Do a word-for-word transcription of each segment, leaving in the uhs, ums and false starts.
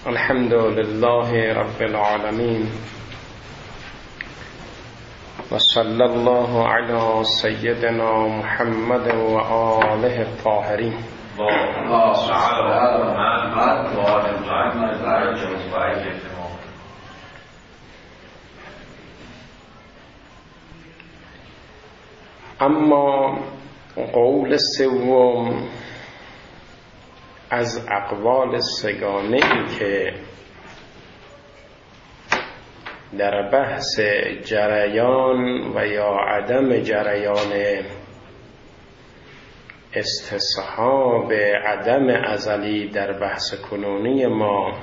الحمد لله رب العالمين وصلى الله على سيدنا محمد وآله الطاهرين. اما قول سوم از اقوال سگانه ای که در بحث جریان و یا عدم جریان استصحاب عدم ازلی در بحث کنونی ما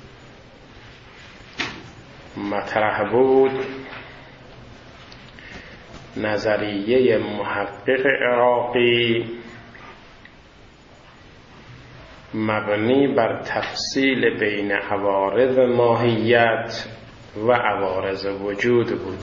مطرح بود، نظریه محقق عراقی مبنی بر تفصیل بین عوارض ماهیت و عوارض وجود بود.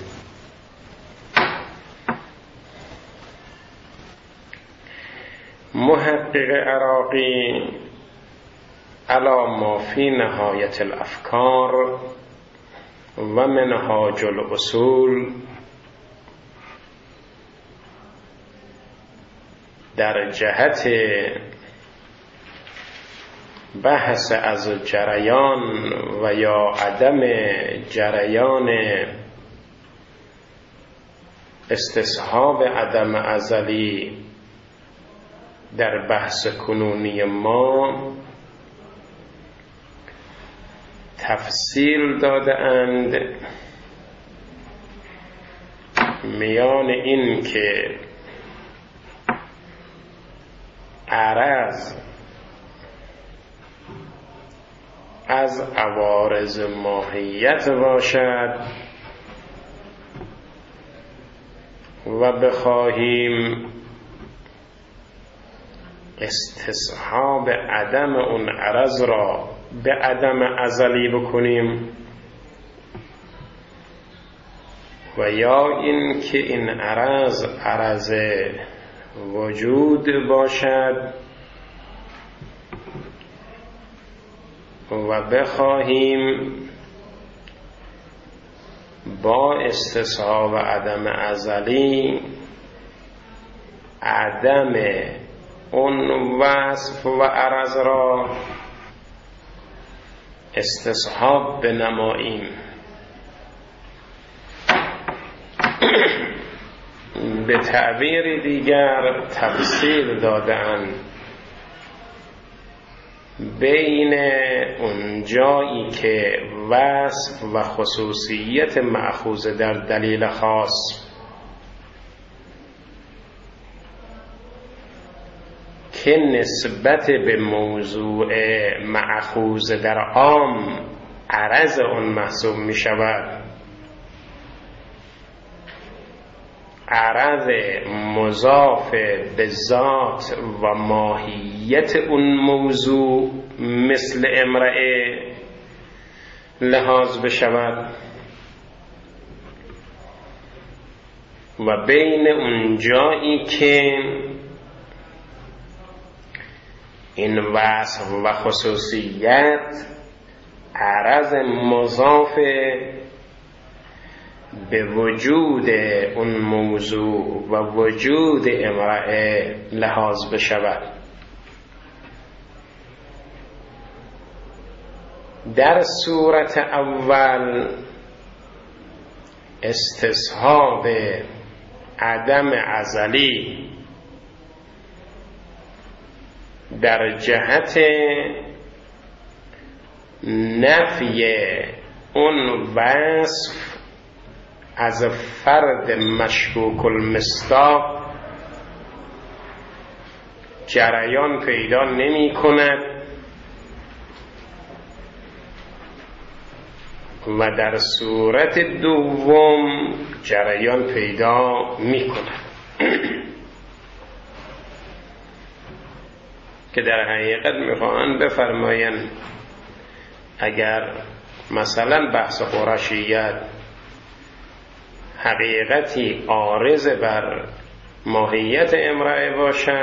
محقق عراقی علی ما فی نهایت الافکار و منهاج الاصول در جهت بحث از جریان و یا عدم جریان استصحاب عدم ازلی در بحث کنونی ما تفصیل داده اند میان این که عرض از عوارض ماهیت باشد و بخواهیم استصحاب عدم اون عرض را به عدم ازلی بکنیم و یا این که این عرض عرض وجود باشد و بخواهیم با استصحاب عدم ازلی عدم اون وصف و عرض را استصحاب بنماییم. به تعبیر دیگر تفصیل داده‌اند بین اون جایی که وصف و خصوصیت مأخوذ در دلیل خاص که نسبت به موضوع مأخوذ در عام عرض اون محسوب می شود، عرض مضاف به ذات و ماهیت اون موضوع مثل امرأه لحاظ بشود و بین اون جایی که این وصف و خصوصیت عرض مضاف به وجود اون موضوع و وجود امرأه لحاظ بشود. در صورت اول استصحاب عدم ازلی در جهت نفی اون وصف از فرد مشکوک المصداق جریان پیدا نمی کند و در صورت دوم جریان پیدا می کند که در حقیقت می خواهند بفرمایند اگر مثلا بحث قرشیت حقیقتی عارض بر ماهیت امرأه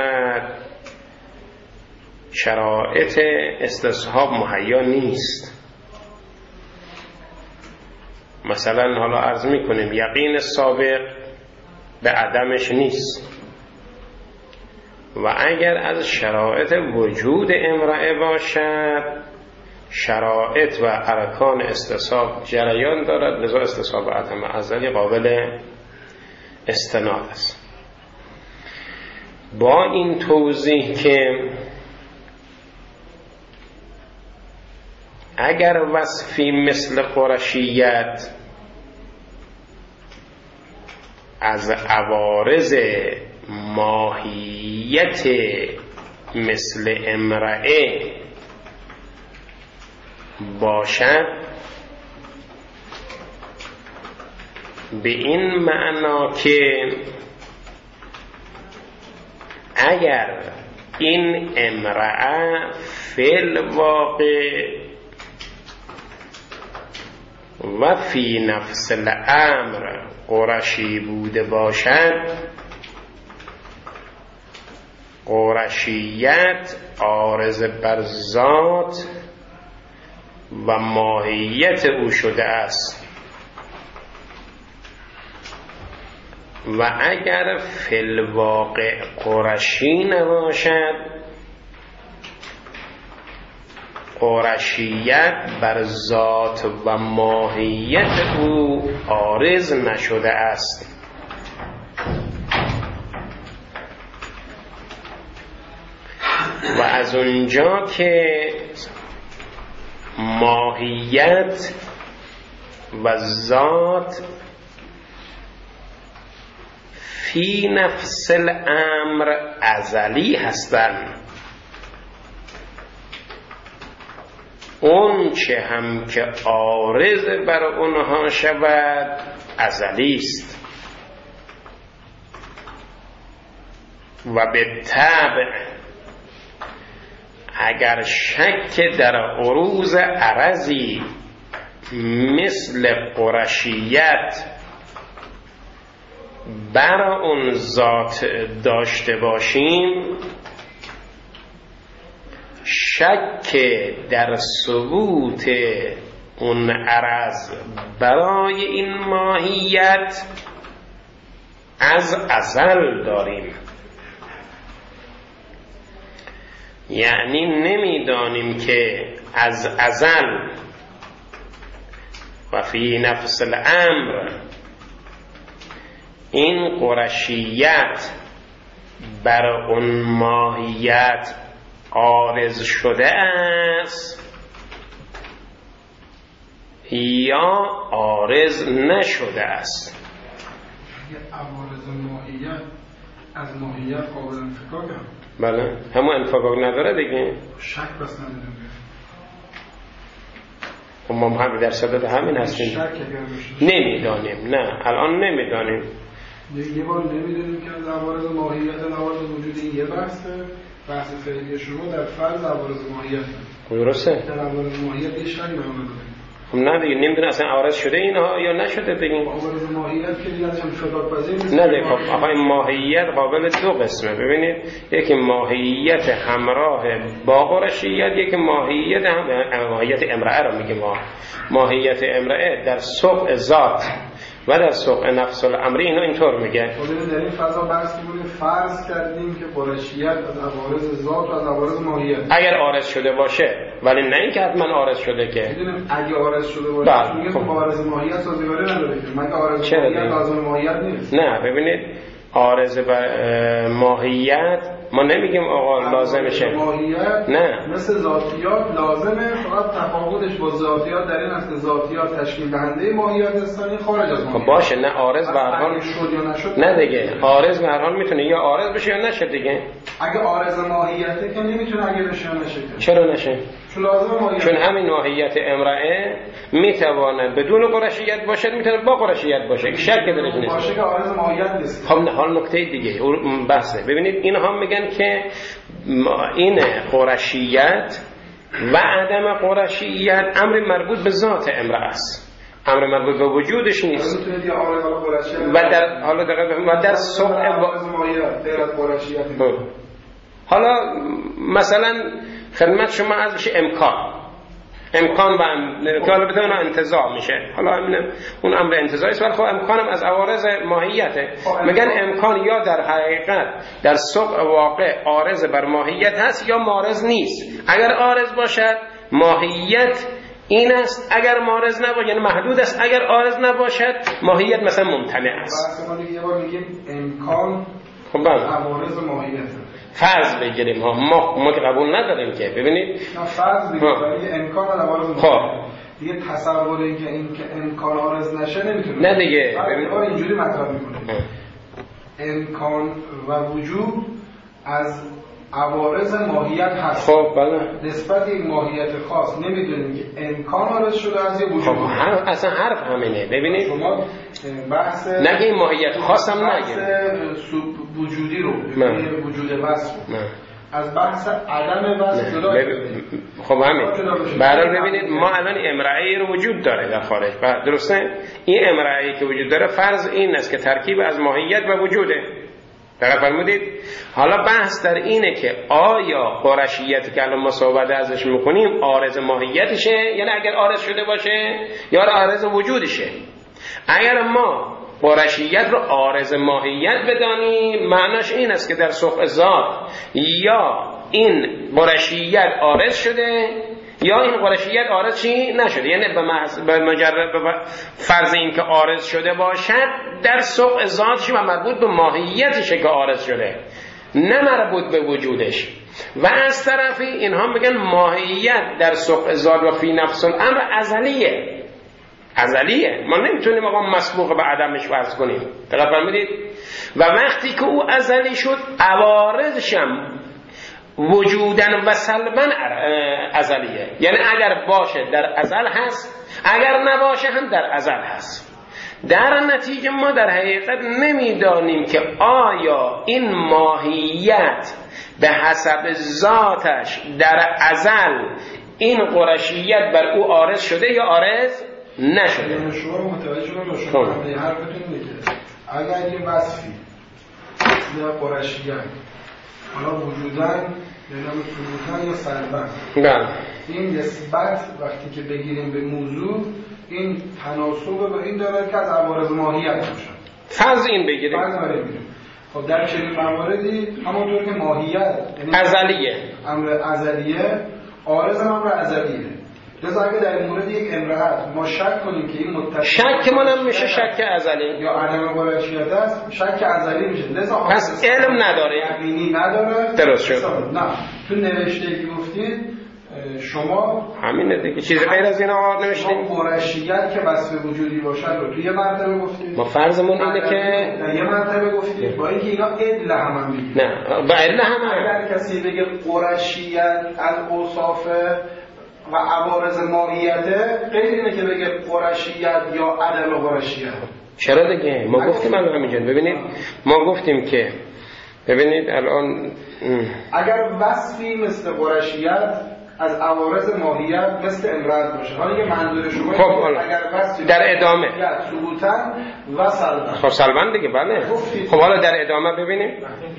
باشد، شرایط استصحاب مهیا نیست. مثلا حالا عرض میکنیم یقین سابق به عدمش نیست و اگر از شرایط وجود امرأه باشد شرایط و ارکان استصحاب جریان دارد، لذا استصحاب عدم ازلی قابل استناد است. با این توضیح که اگر وصفی مثل قرشیت از عوارض ماهیت مثل امرأه باشد، به این معنا که اگر این امرأه فی الواقع و فی نفس الامر قرشی بوده باشد، قرشیت عارض بر ذات و ماهیت او شده است و اگر فی الواقع قرشی نباشد قرشیت بر ذات و ماهیت او عارض نشده است. و از اونجا که ماهیت و ذات فی نفس الامر ازلی هستند، اون چه هم که عارض بر اونها شود ازلی است و به طبع اگر شک در عروض عرضی مثل قرشیت بر اون ذات داشته باشیم، شک در ثبوت اون عرض برای این ماهیت از ازل داریم. یعنی نمیدانیم که از ازل و فی نفس الامر این قرشیت بر اون ماهیت عارض شده است یا عارض نشده است. عوارض ماهیت از ماهیت قابل انفکاک هم بله همون انفکاک نداره دیگه، شک بس نداریم. خب ما هم در صدد همین هستیم، نمیدانیم. نه الان نمیدانیم، یه بار نمیدونیم که از عوارض ماهیت عوارض وجود این یه بحثه. بحث فعلی شما در فرض عوارض ماهیت درسته؟ در عوارض ماهیت یه شک نداریم. خب نه دیگه نمیدونه اصلا عارض شده اینها یا نشده بگیم. عوارض ماهیت که دیگه ازش شداد پذیر نیست. نه دیگه خب آقای ماهیت قابل دو قسمه. ببینید یکی ماهیت همراه با قرشیت، یکی ماهیت هم ماهیت امرأه رو میگه. ما ماهیت امرأه در سوق ذات و در سوق نفس الامر اینو اینطور میگه. خب در این فضا بحث می‌کنیم فرض کردیم که قرشیت از عوارض ذات و از عوارض ماهیت اگر عارض شده باشه، ولی نه اینکه حتما عارض شده که میدونیم اگه عارض شده باشه میگه خب عارض ماهیت سازگاری نداره که مگه عارض ماهیت لازم ماهیت نیست. نه ببینید عارض بر ماهیت ما نمیگیم آقا لازمشه ماهیت نه مثل ذاتیات لازمه، فقط تفاوتش با ذاتیات در این است که ذاتیات تشکیل دهنده ماهیت هستن، خارج از ماهیت. خب باشه نه عارض به هر حال شد یا نشد نه دیگه عارض به هر حال میتونه یا عارض بشه یا نشه دیگه. اگه عارض ماهیته که نمیتونه اگه بشه یا نشه. چرا نشه؟ چون لازم ماهیت، چون همین ماهیت امرأه میتواند بدون قرشیت باشد، میتونه با قرشیت باشه، شک درش نیست. باشه که عارض ماهیت نیست. خب نه حال نکته دیگه اون بحثه. ببینید اینها میگن که این قرشیت و عدم قرشیت امر مربوط به ذات امرأه است، امر مربوط به وجودش نیست. و در حالا در و در سوق حالا مثلا خدمت شما از بشه امکان امکان و که حالا بتونه انتزاع میشه، حالا اون امر انتزاعی است، ولی خب امکانم از عوارض ماهیته. میگن امکان یا در حقیقت در سوق واقع عارض بر ماهیت هست یا معارض نیست. اگر عارض باشد ماهیت این است، اگر معارض نباشد یعنی محدود است، اگر عارض نباشد ماهیت مثلا ممتنع است. بحث ما یه بار میگیم امکان خب بله عوارض ماهیت فرض بگیریم ها، ما ما که قبول نداریم که ببینید فرض بگیریم ولی امکان عوارض ماهیت خب دیگه تصور این که این که امکان عارض نشه نمیتونه نه دیگه ببینید اینجوری مطرح میکنه امکان و وجود از عوارض ماهیت هست. خب بله نسبت این ماهیت خاص نمیدونیم که امکان عارض شده از یه وجود. خب هم اصلا حرف همینه. ببینید شما بحث نگه این ماهیت خاص هم نگه سوب وجودی رو ببینید وجود وصف از بحث عدم وصف جدا بب... خب همین برای ببینید ما الان امرأه‌ای رو وجود داره در خارج و درسته این امرأه‌ای که وجود داره فرض این است که ترکیب از ماهیت و وجوده. دقیق فرمودید. حالا بحث در اینه که آیا قرشیتی که الان ما صحبت ازش میکنیم عارض ماهیتشه، یعنی اگر عارض شده باشه یا عارض وجودشه. اگر ما قرشیت رو عارض ماهیت بدانیم معناش این است که در سوق ذات یا این قرشیت عارض شده یا این قرشیت عارض چی نشده، یعنی به مجرد به فرض این که عارض شده باشد در سوق ذاتش و مربوط به ماهیتشه که عارض شده نه مربوط به وجودش. و از طرفی اینها میگن ماهیت در سوق ذات و فی نفس الامر ازلیه ازلیه ما نمیتونیم آقا مسبوق به عدمش فرض کنیم. دقیق فرمودید. و وقتی که او ازلی شد عوارضش هم وجودن و سلبا ازلیه، یعنی اگر باشه در ازل هست اگر نباشه هم در ازل هست. در نتیجه ما در حقیقت نمیدانیم که آیا این ماهیت به حسب ذاتش در ازل این قرشیت بر او عارض شده یا عارض نشده. شما متوجه شما شما حرفتون اینه که اگر یه وصفی یا قرشیت حالا وجودن یا ثبوتن یا سلبن بله این نسبت وقتی که بگیریم به موضوع این تناسب با این داره که از عوارض ماهیت باشه. فرض این بگیریم فرض بگیریم خب در چنین مواردی همونطور که ماهیت یعنی ازلیه امر ازلیه عارض هم امر ازلیه. لذا اگه در مورد یک امرأت ما شک کنیم که این متصل شک منم میشه شک ازلی یا عدم قرشیت است شک ازلی میشه. لذا پس علم نداره یقینی نداره. درست شد. نه تو نوشته که گفتید شما همینه دیگه چیزی غیر از این آقا نوشتیم. قرشیت که وصف وجودی باشد رو توی یه مرتبه گفتید. ما فرضمون اینه که در یه مرتبه گفتید با اینکه اینا ادله هم هم میگید. نه با ادله هم هم اگر کسی بگه قرشیت از اوصاف و عوارض ماهیته غیر اینه که بگه قرشیت یا عدم قرشیت. چرا دیگه ما گفتیم الان همینجا ببینید ما گفتیم که ببینید الان اگر وصفی مثل قرشیت از عوارض ماهیت مثل امرأت باشه حالا یه منظور شما خب اگر وصفی در ادامه ثبوتن و سلبن خب سلبن دیگه بله. خب حالا در ادامه ببینیم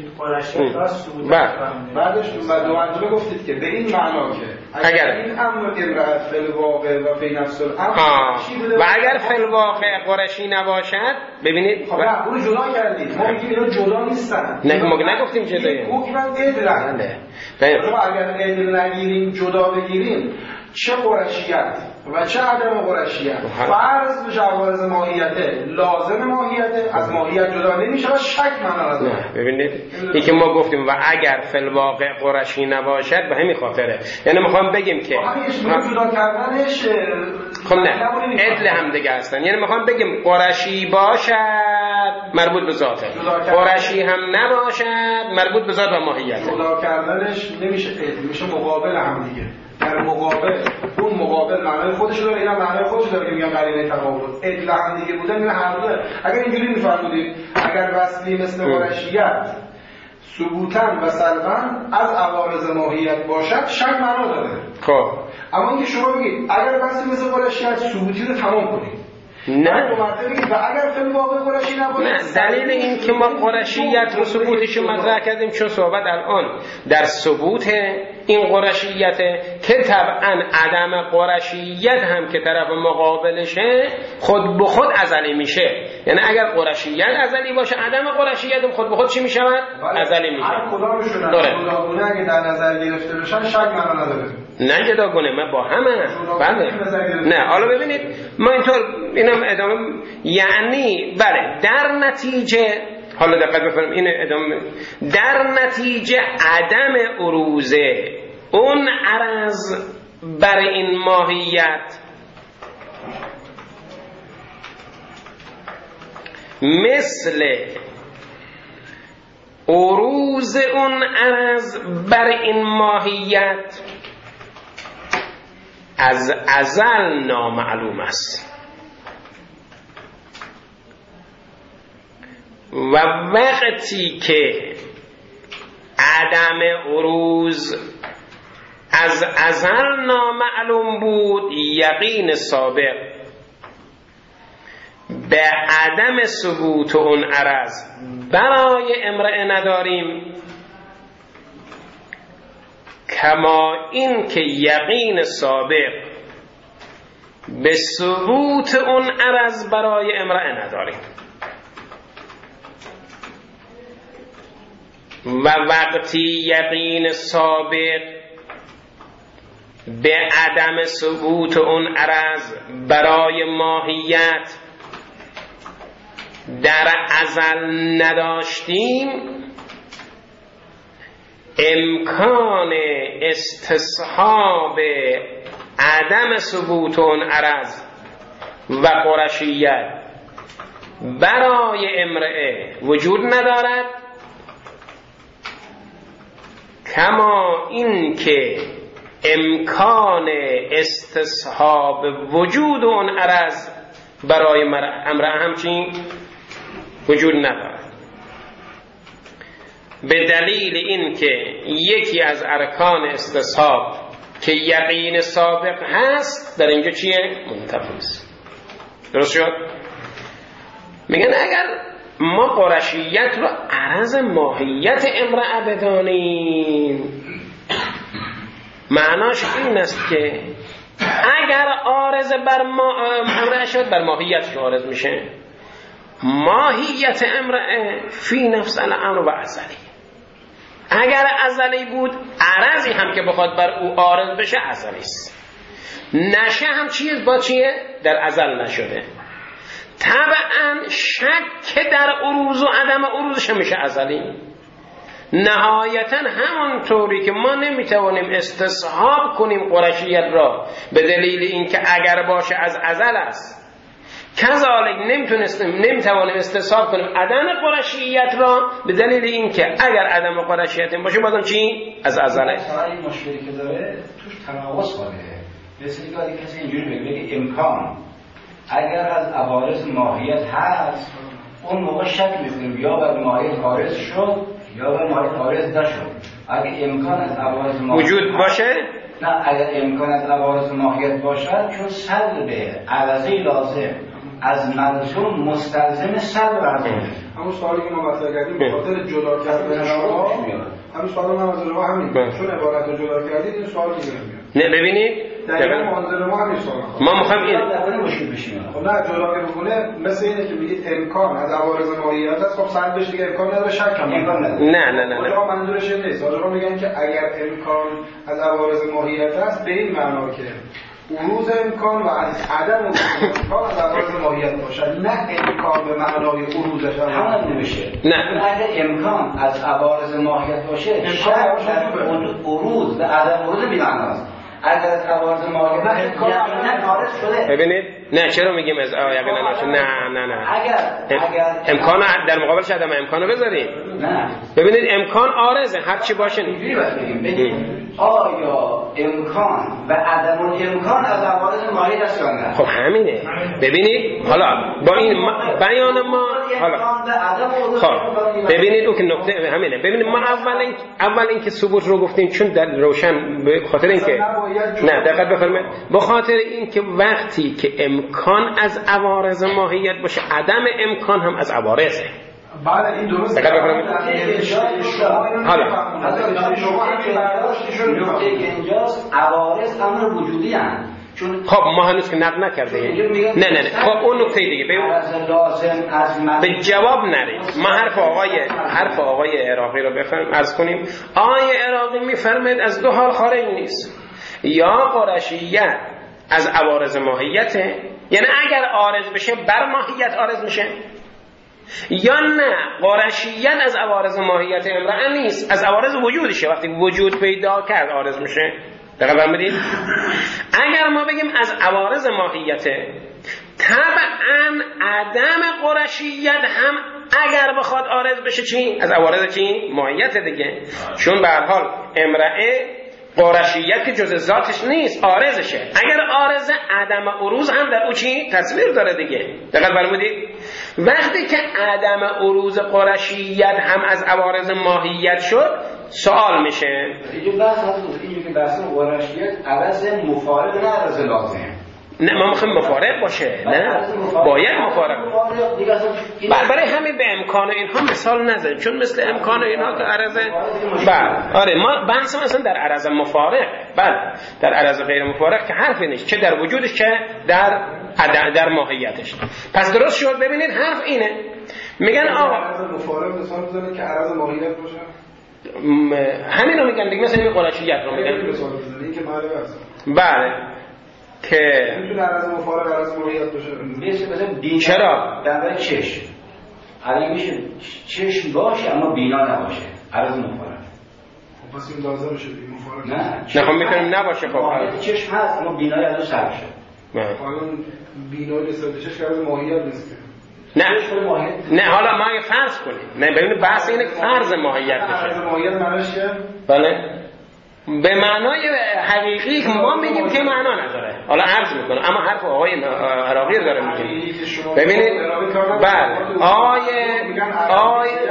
بعدش تو دو منظور گفتید که به این معنا که اگر این امر امرأت فی الواقع و فی نفس الامر و اگر فی الواقع قرشی نباشد ببینید خب نه اون جدا کردید ما میگیم اینا جدا نیستن. نه ما نگفتیم جدایه حکم عدل. بله اگر عدل نگیریم جدا بگیریم چه قرشیت و چه عدم قرشیت فرض به عوارض ماهیته لازم ماهیته از ماهیت جدا نمیشه و شک معنا نداره. نه ببینید این که ما گفتیم و اگر فی الواقع قرشی نباشد به همین خاطره یعنی میخوام بگیم که همین جدا کردنش خب نه عدل هم دیگه هستن یعنی میخوام بگیم قرشی باشد مربوط به ذاته قرشی هم نباشد مربوط به ذات و ماهیته. جدا کردنش نمیشه عدل میشه مقابل هم دیگه. در مقابل اون مقابل معنای خودش داره اینا معنای خودش داره که میگن قرینه تقابل ادله هم دیگه بودن این هر دو. اگر اینجوری میفرمودید اگر وصلی مثل قرشیت ثبوتن و سلبن از عوارض ماهیت باشد شک معنا داره. خب اما اینکه شما بگید اگر وصلی مثل قرشیت ثبوتی رو تمام کنید نه و اگر فیلم واقع قرشی نباشه نه دلیل این که ما قرشیت رو ثبوتش رو مطرح کردیم چون صحبت الان در ثبوت این قرشیته که طبعا عدم قرشیت هم که طرف مقابلشه خود به خود ازلی میشه. یعنی اگر قرشیت ازلی باشه عدم قرشیت هم خود به خود چی میشود؟ ازلی میشه. هر کدامشون جداگونه اگه در نظر گرفته بشن شک معنا نداره. نه جداگونه، من با همه. بله. نه حالا ببینید ما اینطور اینم ادامه، یعنی بله در نتیجه، حالا دقت بفرمایید این ادامه، در نتیجه عدم عروضه اون عرض بر این ماهیت مثل عروض اون عرض بر این ماهیت از ازل نامعلوم است و وقتی که عدم عروض از ازل نامعلوم بود یقین سابق به عدم ثبوت اون عرض برای امرأه نداریم، کما این که یقین سابق به ثبوت اون عرض برای امرأه نداریم. و وقتی یقین سابق به عدم ثبوت اون عرض برای ماهیت در ازل نداشتیم، امکان استصحاب عدم ثبوت اون عرض و قرشیت برای امرأه وجود ندارد، کما این که امکان استصحاب وجود اون عرض برای امرأه همچین وجود ندارد. به دلیل این که یکی از ارکان استصحاب که یقین سابق هست در اینجا چیه؟ منتفی است. درست شد؟ میگن اگر ما قرشیت رو عرض ماهیت امرأه بدانیم، معناش این است که اگر عارض بر ما امرأه شد بر ماهیت عارض میشه. ماهیت امرأه فی نفس الامر و ازلی، اگر ازلی بود عرضی هم که بخواد بر او عارض بشه ازلی است، نشه هم چیه با چیه؟ در ازل نشده. طبعا شک در عروض و عدم عروضش میشه ازلی. نهایتا همونطوری که ما نمیتوانیم استصحاب کنیم قرشیت را به دلیل اینکه اگر باشه از ازل است، کذالک نمیتونستیم نمیتوانیم استصحاب کنیم عدم قرشیت را به دلیل اینکه اگر عدم قرشیت باشه بازم چی؟ از ازله. این مشکلی که داره توش تناقض کنه. مثل اینکه کسی اینجوری بگه امکان اگر از عوارض ماهیت هست اون موقع شک می‌کنیم یا بر ماهیت عارض شد یا بر ماهیت عارض نشد. اگه امکان از عوارض ماهیت وجود باشه، نه اگر امکان از عوارض ماهیت باشد چون سلب عوضی لازم از ملزوم مستلزم سلب عوضی. همون سوالی که ما مطرح کردیم به خاطر جدا کردن شما، همون سوال ما از ما همین چون عبارت رو جدا کردید این سوال دیگه نمیاد. نه ببینید دقیقاً منظور ما همین سوال ما می‌خوایم این در مشکل بشیم. خب نه جدا که بکنه مثل اینه که بگید امکان از عوارض ماهیت است، خب سلبش دیگه امکان نداره، شک هم امکان نداره. نه نه نه اونجا منظورش این نیست. اونجا میگن که اگر امکان از عوارض ماهیت است به این معنا که عروض امکان و از عدم امکان از عوارض ماهیت باشد، نه امکان به معنای عروضش همون نمیشه. نه اگر امکان از عوارض ماهیت باشه شک در عروض و عدم عروض بی‌معناست. اگر از عوارض ماهیت یقینا عارض شده. ببینید نه چرا میگیم از یقینا نشه؟ نه نه نه اگر اگر امکان در مقابلش عدم امکانو بذارید. نه ببینید امکان عارضه هر چی باشه. اینجوری بگیم بگیم آیا امکان و عدم الامکان از عوارض ماهیت است یا نه؟ خب همینه. ببینید حالا با این بیان ما حالا خب ببینید اون که نکته همینه. ببینید ما اول این اول اینکه ثبوت رو گفتیم چون در روشن به خاطر اینکه نه دقت بفرمایید به خاطر اینکه وقتی که امکان از عوارض ماهیت باشه عدم امکان هم از عوارضه. بله این درسته. حالا نقطه اینجاست عوارض امر وجودی هستند. خب ما هنوز که نقل نکرده. نه نه نه خب اون نکته دیگه به جواب نرید. ما حرف آقای حرف آقای عراقی رو بفهم عرض کنیم. آقای عراقی میفرماید از دو حال خارج نیست، یا قرشیت از عوارض ماهیته، یعنی اگر عارض بشه بر ماهیت عارض میشه، یا نه قرشیت از عوارض ماهیت امرأه نیست، از عوارض وجودشه، وقتی وجود پیدا کرد عارض میشه. دقیقا برمدید؟ اگر ما بگیم از عوارض ماهیته، طبعا عدم قرشیت هم اگر بخواد عارض بشه چی؟ از عوارض چی؟ ماهیت دیگه. چون به هر حال امرأه قرشیت که جز ذاتش نیست، عارضشه. اگر عارض عدم عروض هم در او چی؟ تصویر داره دیگه. دقیقا برمدید؟ وقتی که عدم عروض قرشیت هم از عوارض ماهیت شد، سوال میشه اینجا بحث هست اینجا که بحث قرشیت عرض مفارق نه عرض لازم. نه ما میخوایم مفارق باشه، نه باید مفارق. برای همین به امکان اینها مثال نزن، چون مثل امکان اینها که عرض بله آره ما بحث مثلا در عرض مفارق، بله در عرض غیر مفارق که حرفی نیست، چه در وجودش چه در در ماهیتش. پس درست شد. ببینید حرف اینه، میگن آقا عرض مفارق مثال بزنید که عرض ماهیت باشه. همین رو میگن دیگه، مثلا این قرشیت رو میگن مثال بزنید که معنی است. بله که میتونه عرض مفارق عرض ماهیت باشه. مثلا چرا؟ در چشم الان میشه چشم باشه اما بینا نباشه، عرض مفارق. خب پس این لازم میشه بی مفارق. نه نه خب میتونیم نباشه. خب چشم هست اما بینایی ازش سر شد. حالا بینایی نسبت به چشم عرض ماهیت نیست. نه نه حالا ما اگه فرض کنیم، نه ببینید بحث اینه که فرض ماهیت بشه. فرض ماهیت معنیش چیه؟ بله به معنای حقیقی که ما میگیم که معنا نداره. حالا عرض میکنم اما حرف آقای عراقی رو داره میگیم. ببینید بله آیه آیه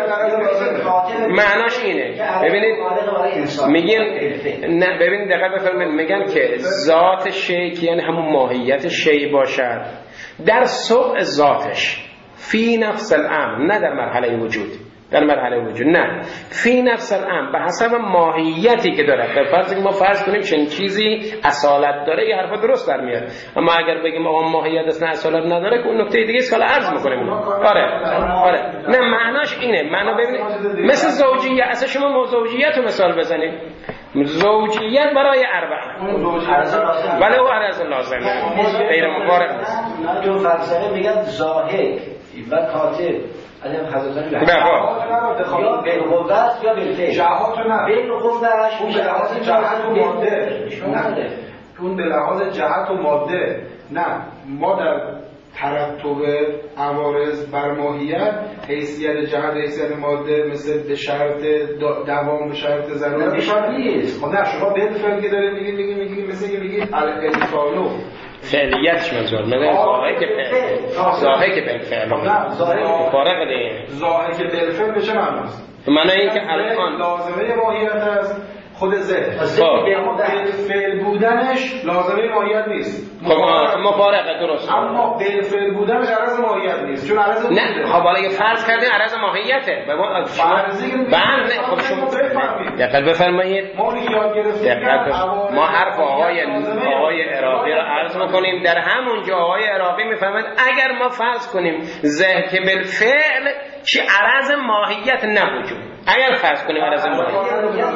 معناش اینه. ببینید میگن نه ببینید دقیق بفرمایید، میگن که ذات شی یعنی همون ماهیت شی باشد در سوء ذاتش فی نفس الامر، نه در مرحله وجود، در مرحله وجود نه، فی نفس الامر به حسب ماهیتی که داره. به فرض که ما فرض کنیم چنین چیزی اصالت داره، یه حرف درست در میاد. اما اگر بگیم آقا ماهیت اصلا اصالت نداره، که اون نکته دیگه است که عرض میکنیم. آره آره نه معناش اینه. معنا ببینید مثل زوجیت، اصلا شما زوجیت رو مثال بزنید، زوجیت برای اربعه ولی او عرض لازمه غیر مفارق نیست. جو فلسفه میگن زاهد و کاتب علیه حضرتان بله یا بالقوه است یا بالفعل. جهات نه بالقوه است اون به لحاظ جهت و ماده، نه اون به لحاظ جهت و ماده. نه ما در ترتب عوارض بر ماهیت حیثیت جهت حیثیت ماده مثل به شرط دوام به شرط ضرورت نیست. خب نه شما بالفعل که داره میگی میگی میگی مثل که میگی الفعلو فعلیتش منظور مگه ظاهر که ظاهر که بالفعل فارغ دیگه ظاهر که بالفعل به چه معناست؟ معنی این که الان لازمه ماهیت است خود ذهن. بالفعل بودنش لازمه ماهیت نیست. خب مفارقه درست. اما بالفعل بودنش عرض ماهیت نیست، چون عرض نه. خب حالا اگه فرض کردین عرض ماهیته به ما بله خب شما دقت بفرمایید. ما یاد گرفتیم ما حرف آقای آقای عراقی رو عرض می‌کنیم، در همون جا آقای عراقی می‌فهمند اگر ما فرض کنیم ذهن که بالفعل چی عرض ماهیت نبوجود، اگر فرض کنیم عرض ماهیت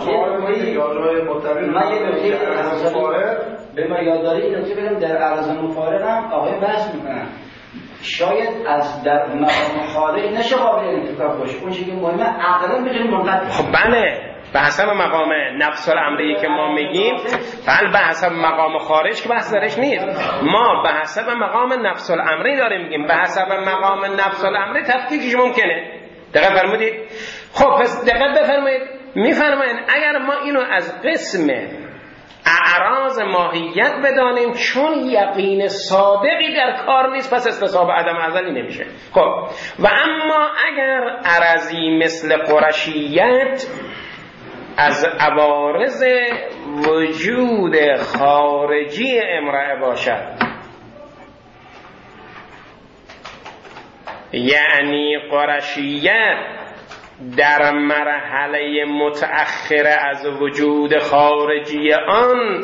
من یه نکته عرض مفارق به ما یادداری این نکته بگم در عرض مفارق هم آقای بحث میکنن شاید از در مقام خارج نشه قابل انتخاب باشه، اون چیزی که مهمه عقلا میتونیم منقطع. خب بله به حسب مقام نفس الامری که ما میگیم، بله به حسب مقام خارج که بحث درش نیست، ما به حسب مقام نفس الامری داریم میگیم. به حسب مقام نفس الامری تفکیکش ممکنه. دقیق فرمودید؟ خب پس دقت بفرمایید، میفرمایید اگر ما اینو از قسم اعراض ماهیت بدانیم چون یقین صادقی در کار نیست، پس استصحاب عدم ازلی نمیشه. خب و اما اگر عرضی مثل قرشیت از عوارض وجود خارجی امرأه باشد، یعنی قرشیت در مرحله متأخر از وجود خارجی آن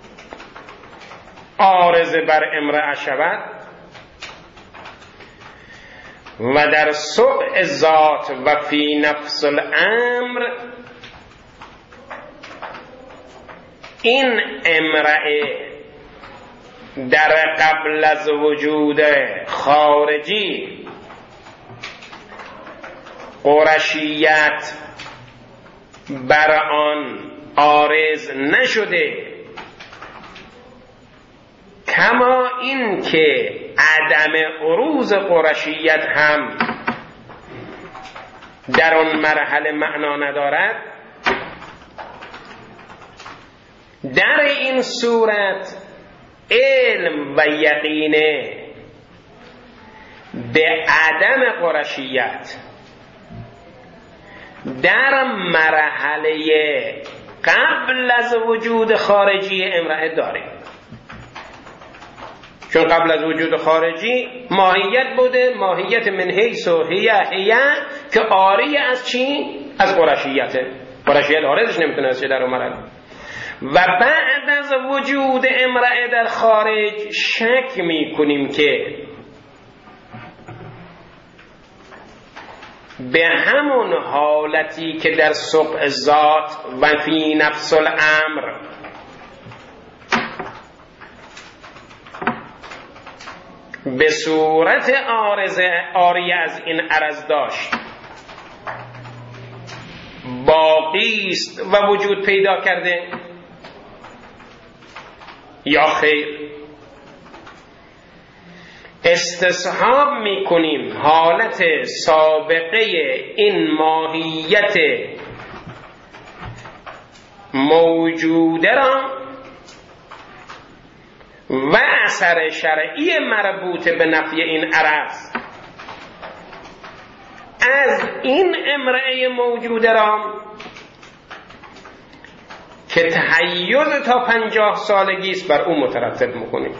عارض بر امرأه شود و در سوء ذات و فی نفس الامر این امرأه در قبل از وجود خارجی قرشیت بر آن عارض نشده، کما این که عدم عروض قرشیت هم در آن مرحله معنا ندارد، در این صورت علم و یقینه به عدم قرشیت در مرحله قبل از وجود خارجی امرأه داریم، چون قبل از وجود خارجی ماهیت بوده، ماهیت من حیث و هی هی که عاری از چی؟ از قرشیته. قرشیت عارضش نمیتونه از چه در مرحله. و بعد از وجود امرأه در خارج شک میکنیم که به همون حالتی که در سوء ذات و فی نفس الامر به صورت عارضه عاری از این عرض داشت باقی است و وجود پیدا کرده یا خیر. استصحاب میکنیم حالت سابقه این ماهیت موجوده را و اثر شرعی مربوط به نفی این عرض از این امرأه موجوده را که تحیز تا پنجاه سالگی است بر او مترتب میکنیم.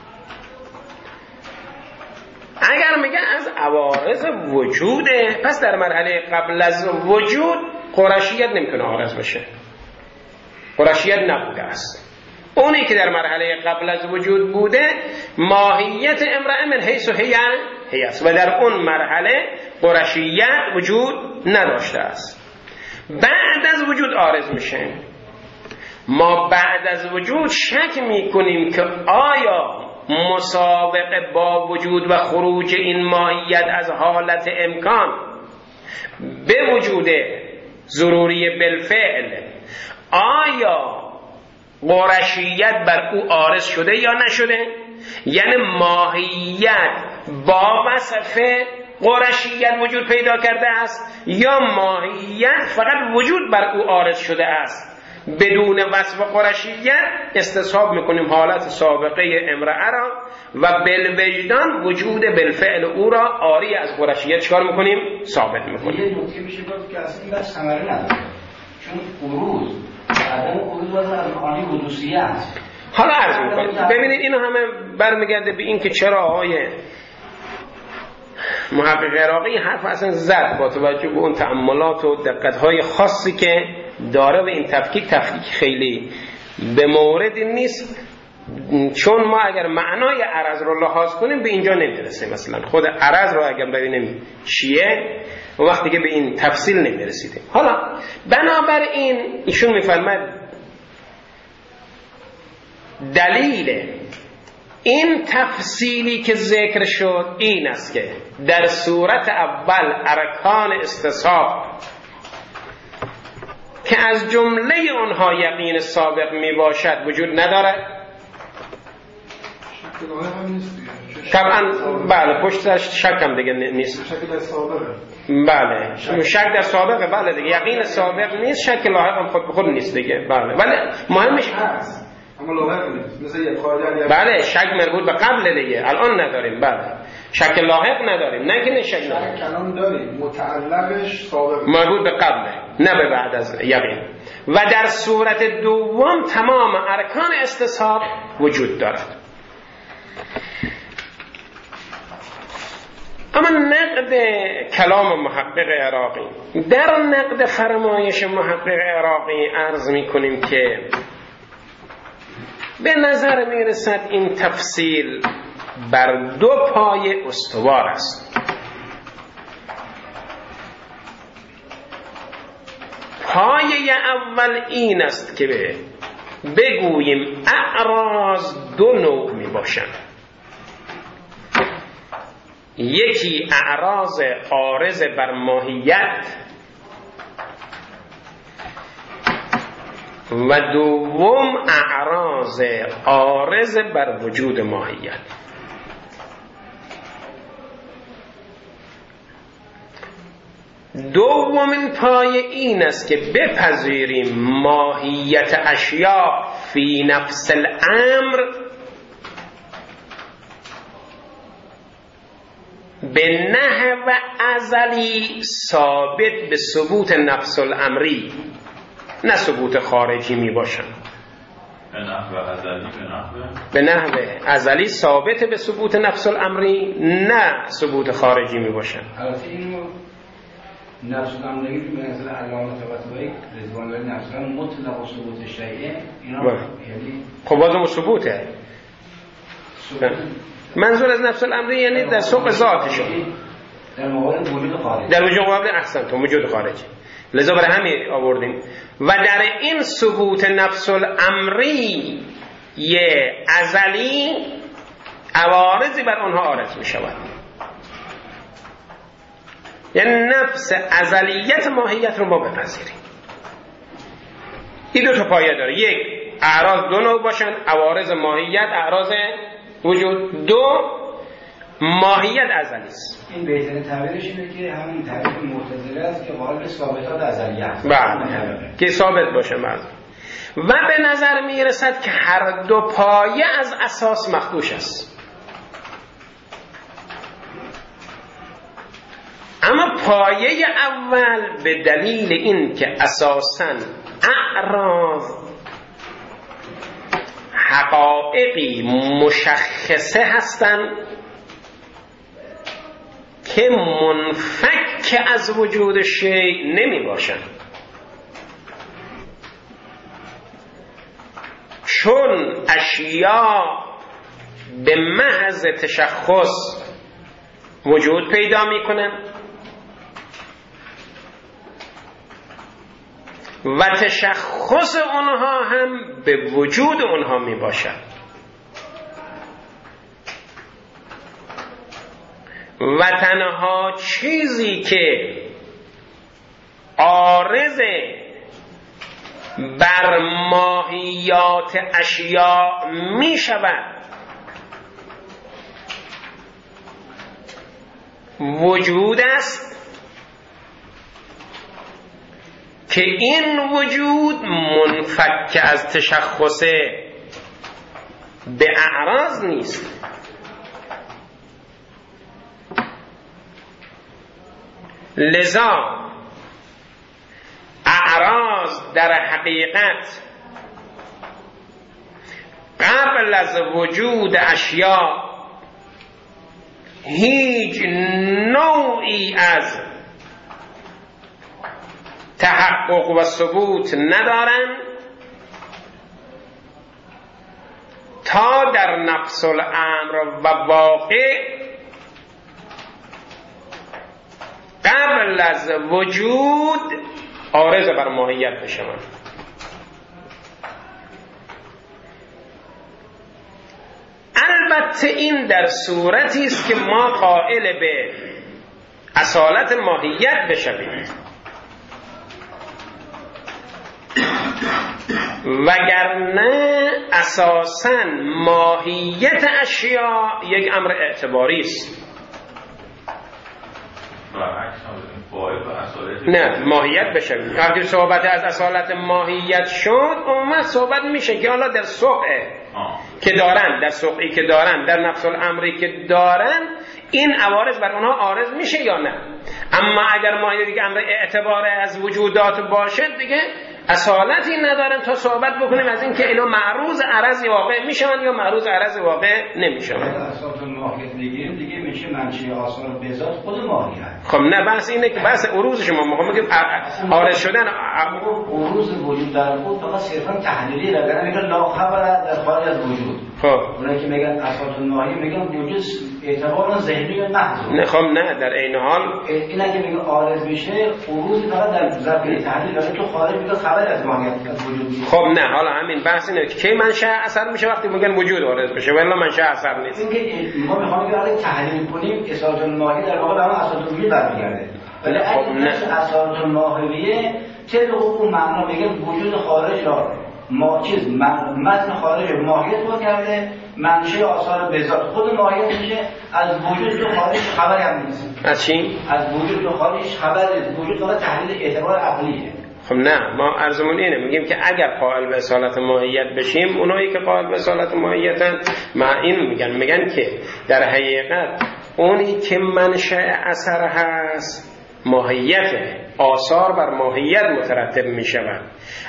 اگر میگه از عوارض وجوده، پس در مرحله قبل از وجود قرشیت نمیتونه عارض بشه، قرشیت نبوده است. اونی که در مرحله قبل از وجود بوده ماهیت امرأه من حیث و هی هی است و در اون مرحله قرشیت وجود نداشته است. بعد از وجود عارض میشه. ما بعد از وجود شک میکنیم که آیا مسابقه با وجود و خروج این ماهیت از حالت امکان به وجود ضروری بالفعل آیا قرشیت بر او عارض شده یا نشده؟ یعنی ماهیت با وصف قرشیت وجود پیدا کرده است یا ماهیت فقط وجود بر او عارض شده است؟ بدون وصف قرشیت استصحاب میکنیم حالت سابقه امرأه را و بالوجدان وجود بالفعل او را عاری از قرشیت چکار میکنیم؟ ثابت میکنیم. یه نکته میشه گفت که اصلا این بس ثمره نداره، چون عروض عدم عروض واسه از خانی حدوثیت. حالا عرض میکنیم ببینید اینو همه برمیگرده به این که چرا آقای محقق عراقی حرف اصلا زد با توجه به اون تأملات و دقت‌های خاصی که داره و این تفکیک تفکیک خیلی به موردی نیست، چون ما اگر معنای عرض رو لحاظ کنیم به اینجا نمیرسیم. مثلا خود عرض رو اگر ببینیم چیه و وقتی که به این تفصیل نمیرسیدیم. حالا بنابراین ایشون میفرماد دلیل این تفصیلی که ذکر شد این است که در صورت اول ارکان استصحاب که از جمله اونها یقین سابق می باشد وجود ندارد. طبعا بله پشت سرش شک هم دیگه نیست. شک در سابقه. بله شک در سابقه بله دیگه یقین سابق نیست، شک لاحق هم خود به خود نیست دیگه. بله ولی مهمش هست اما لاحق نیست، مثل یک قاعده. بله شک مربوط به قبل دیگه الان نداریم. بله شک لاحق نداریم، نه که نه شک لاحق کلام داریم متعلقش سابق مربوط به قبله نه به بعد از یقین. و در صورت دوم تمام ارکان استصحاب وجود دارد. اما نقد کلام محقق عراقی. در نقد فرمایش محقق عراقی عرض می کنیم که به نظر می رسد این تفصیل بر دو پایه استوار است. پایه اول این است که بگوییم اعراض دو نوع می باشند. یکی اعراض عارض بر ماهیت و دوم اعراض عارض بر وجود ماهیت. دومین پایه این است که بپذیریم ماهیت اشیاء فی نفس الامر به نحو ازلی ثابت به ثبوت نفس الامری، نه ثبوت خارجی می باشن. به نحو ازلی به نحو به نحو ازلی ثابت به ثبوت نفس الامری، نه ثبوت خارجی می باشن. البته اینو نفس الامری به نظر علامه طباطبایی رضوان الله نفس الامر مطلق ثبوت شیء اینا یعنی خب بازم ثبوته. ثبوت منظور از نفس الامری یعنی در سوق ذاتشون، در مقابل وجود خارجی، در وجود مقابل احسن تو وجود خارجی. لذا برای همین آوردیم. و در این ثبوت نفس الامری یه ازلی عوارضی بر آنها عارض می شود. یعنی نفس ازلیت ماهیت رو ما بپذیریم. این دو تا پایه داره. یک، اعراض دو نوع باشن، عوارض ماهیت، اعراض وجود. دو، ماهیت ازلی است. این بهترین تعبیرش اینه که همین تعبیر معتزله است که قائل به ثابتات ازلیه است. بله، که ثابت باشه. بله. و به نظر می رسد که هر دو پایه از اساس مخدوش است. اما پایه اول به دلیل این که اساساً اعراض حقایقی مشخصه هستند که منفک از وجود شیء نمی باشند، چون اشیاء به محض تشخص وجود پیدا می کنند و تشخص اونها هم به وجود اونها می باشد. و تنها چیزی که عارض بر ماهیات اشیاء می شود وجود است که این وجود منفک از تشخص به اعراض نیست. لذا اعراض در حقیقت قبل از وجود اشیاء هیچ نوعی از تحقق و ثبوت ندارند تا در نفس الامر و واقع قبل از وجود عارض بر ماهیت بشوند. البته این در صورتی است که ما قائل به اصالت ماهیت بشویم، وگرنه اساساً ماهیت اشیاء یک امر اعتباری است. نه، ماهیت بشویم. وقتی صحبت از اصالت ماهیت شد اومد صحبت میشه که حالا در سوقه که دارن، در سوقی که دارن، در نفس الامری که دارن، این عوارض بر اونها عارض میشه یا نه. اما اگر ماهیت دیگه امر اعتبار از وجودات باشه دیگه اصالتی ندارن تا صحبت بکنیم از این که اینا معروض عرض واقع میشن یا معروض عرض واقع نمیشن. اساس ماهیت بگیریم دیگه میشه منشأ آثار به ذات خود ماهیت. خب نه بحث اینه که بحث عروض شما میخوام میگم عارض شدن عروض وجود در خود فقط صرفا تحلیلی دارن، میگن لا خبر در خارج از وجود. خب اونایی که میگن اساس ماهی میگن وجود اعتبارا ذهنی و محض. نه خب نه در عین حال این اگه میگه عارض میشه عروض فقط در ظرفیه تحلیل داره، تو خارج میگه خبر از ماهیت از وجود نیست. خب نه حالا همین بحث اینه که کی منشأ اثر میشه وقتی میگن وجود عارض بشه ولی منشأ اثر نیست. اینکه ما میخوایم که تحلیل کنیم اساس ماهی در واقع به اون اساس وجود برمیگرده. ولی اگه اساس ماهیه چه اون معنا میگه وجود خارج را ما چیز متن خارج ماهیت رو کرده، منشأ آثار به ذات خود ماهیت میشه، از وجود تو خارج خبری هم نیست. از چی؟ از وجود تو خارج خبر وجود فقط تحلیل اعتبار عقلیه. خب نه ما عرضمون اینه میگیم که اگر قائل به اصالت ماهیت بشیم، اونایی که قائل به اصالت ماهیتن ما این میگن میگن که در حقیقت اونی که منشأ اثر هست ماهیت، آثار بر ماهیت مترتب میشوند،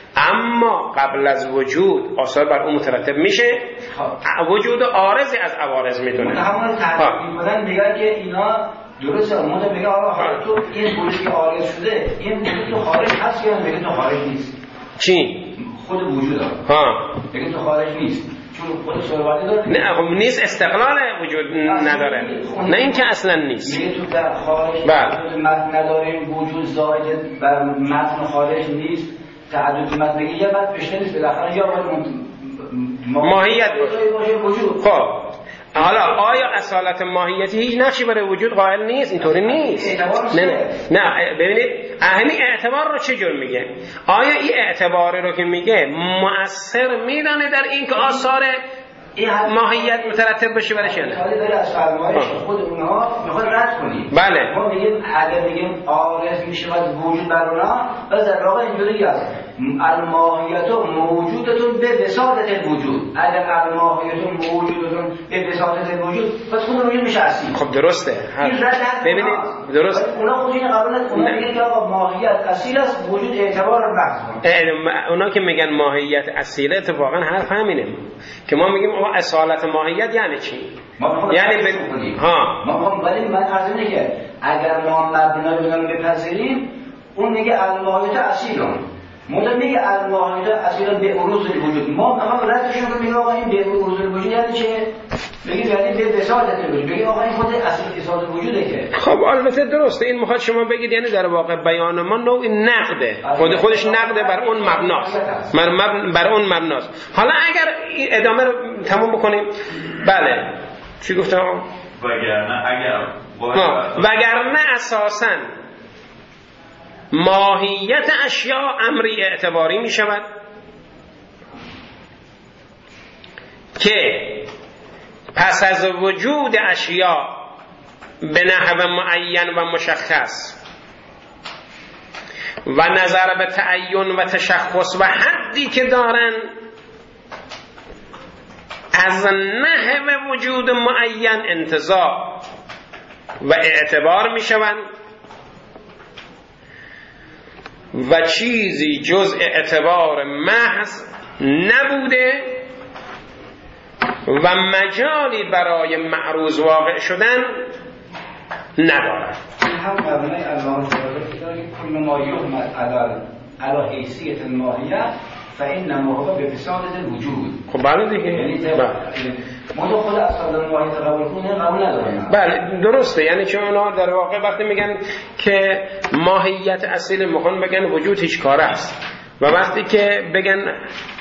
اما قبل از وجود آثار بر اون مترتب میشه. وجود عارضی از عوارض میدونه. همون تعریف میکنن میگن که اینا درسته. اومده میگه آقا تو این وجودی عارض شده، این وجود تو خارج هست یا میگه تو خارج نیست؟ چی؟ خود وجود ها میگه تو خارج نیست چون خود صورتی داره. نه خب نیست، استقلال وجود نداره. نه این که اصلا نیست. میگه تو در خارج متن نداریم، وجود زائد بر متن خارج نیست، تعدد متن میگه یه متن پیش نیست، بالاخره یا باید ماهیت باشه. خب حالا آیا اصالت ماهیتی هیچ نقشی برای وجود قائل نیست؟ اینطوری نیست. نه نه نه ببینید اهمی اعتبار رو چه جور میگه؟ آیا این اعتبار رو که میگه مؤثر میدانه در این که آثار ماهیت مترتب بشه برای چنه؟ حالی داره از فرمایش خود اونها میخواد رد کنیم. بله ما میگیم اگر میگیم عارض میشه باید وجود بر اونها، و در واقع اینجوری است الماهیت موجودتون به وساطت الوجود. اگر الماهیت موجودتون به وساطت الوجود پس خود وجود میشه اصیل. خب درسته. ببینید درست اونا خود این قبول ندارن. اونا میگن که آقا ماهیت اصیل است، وجود اعتبار محض. اونا که میگن ماهیت اصیله اتفاقا حرف همینه که ما میگیم آقا اصالت ماهیت یعنی چی؟ یعنی بگیم ها ما میگیم ولی من عرض اینه که اگر ما مبنای اون رو بپذیریم اون میگه الماهیت اصیلون، مدام میگه الماهیت اصیلون به عروض الوجود. ما میخوام ردشون رو بگیم آقا این به عروض الوجود یعنی چه؟ بگیم یعنی به وساطت الوجود. بگیم آقا این خود اصل وساطت الوجوده که خب البته درسته. این میخواد شما بگید یعنی در واقع بیان ما نوع نقده، خود خودش نقده بر اون مبناست، بر اون مبناست. حالا اگر ادامه رو تموم بکنیم بله چی گفتم؟ وگرنه اگر وگرنه اساساً ماهیت اشیاء امری اعتباری می شود که پس از وجود اشیاء به نحو معین و مشخص و نظر به تعین و تشخص و حدی که دارن از نحو وجود معین انتزاع و اعتبار می شوند و چیزی جز اعتبار محض نبوده و مجالی برای معروض واقع شدن ندارد. این هم قبله الله تعالی داره کل ما یحمد علی حیثیت الماهیت فإنما هو به وساطت الوجود. خب بله دیگه ما تو خود اصلا ماهیت قبول کنیم قبول نداریم. بله درسته. یعنی چون اونا در واقع وقتی میگن که ماهیت اصیل میخوان بگن وجود هیچ کاره است و وقتی که بگن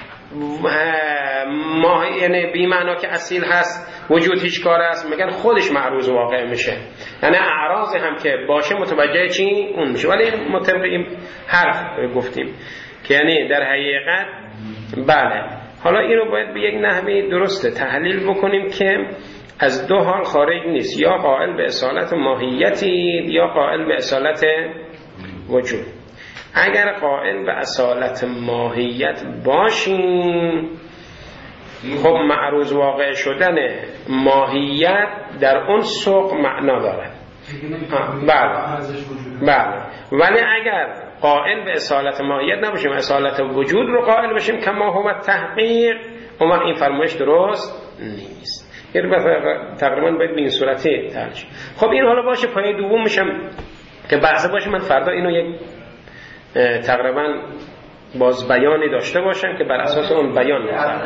ما یعنی بی معنا که اصیل هست وجود هیچ کاره است میگن خودش معروض واقع میشه. یعنی اعراض هم که باشه متوجه چی اون میشه. ولی مطابق این حرف گفتیم که یعنی در حقیقت بله حالا این رو باید به یک نحوی درسته تحلیل بکنیم که از دو حال خارج نیست، یا قائل به اصالت ماهیتی یا قائل به اصالت وجود. اگر قائل به اصالت ماهیت باشیم خب معروض واقع شدن ماهیت در اون سوق معنا داره. بله بله. ولی اگر قائل به اصالت ماهیت نباشیم، اصالت وجود رو قائل بشیم کما هو تحقیق، اون وقت این فرمایش درست نیست. یعنی تقریبا باید به این صورتی ترجیح. خب این حالا باشه، پایه دوم میشم که بحث باشه. من فردا اینو یک تقریبا باز بیانی داشته باشم که بر اساس اون بیان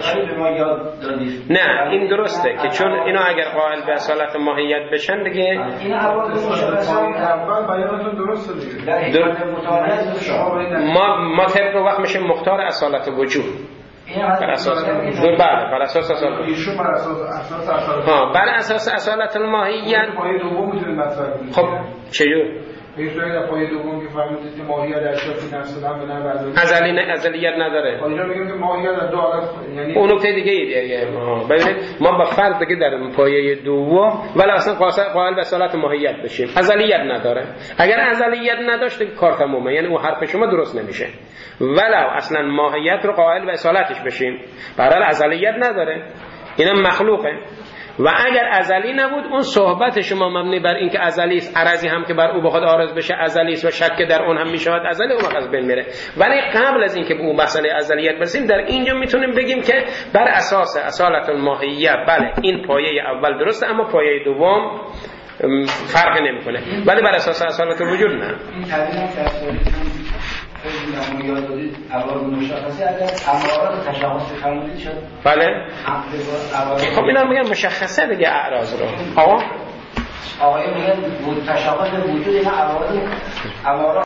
نه این درسته که چون اینو اگر قائل به اصالت ماهیت بشن دیگه این اول بیانتون درسته دیگه در ما ما طبق وقت میشه مختار اصالت وجود بر اساس بله بر اساس اصالت ایشون بر اساس اساس اصالت ها بر اساس اصالت الماهیت. پایه دوم میتونید مطرح کنید. خب چجور به صورت در پایه دوم که فرمودید که ماهیت در اشیاء فی نفس الامر به نحو ازلی نه ازلیت نداره. حالا میگم که ماهیت در دو حالت، یعنی اون نکته دیگه ایه. ببینید ما با فرض که در پایه دوم ولی اصلا قائل به اصالت ماهیت بشیم، ازلیت نداره. اگر ازلیت نداشته کار تمومه، یعنی اون حرف شما درست نمیشه. ولو اصلا ماهیت رو قائل به اصالتش بشیم، برای ازلیت نداره، اینم مخلوقه. و اگر ازلی نبود اون صحبت شما مبنی بر این که ازلی است، عرضی هم که بر او بخواد عارض بشه ازلی است و شک در اون هم میشود ازلی، اون وقت از بین میره. ولی قبل از این که به اون مسئله ازلیت برسیم در اینجا میتونیم بگیم که بر اساس اصالت الماهیت بله این پایه اول درسته، اما پایه دوم فرق نمیکنه. ولی بر اساس اصالت الوجود نه. این تعبیر خیلی یاد دادید عوارض مشخصه اگر امارات تشخص فرمودید شد. بله. خب اینا میگن مشخصه دیگه اعراض رو. آقا آقای میگن تشخص وجود اینا عوارض امارات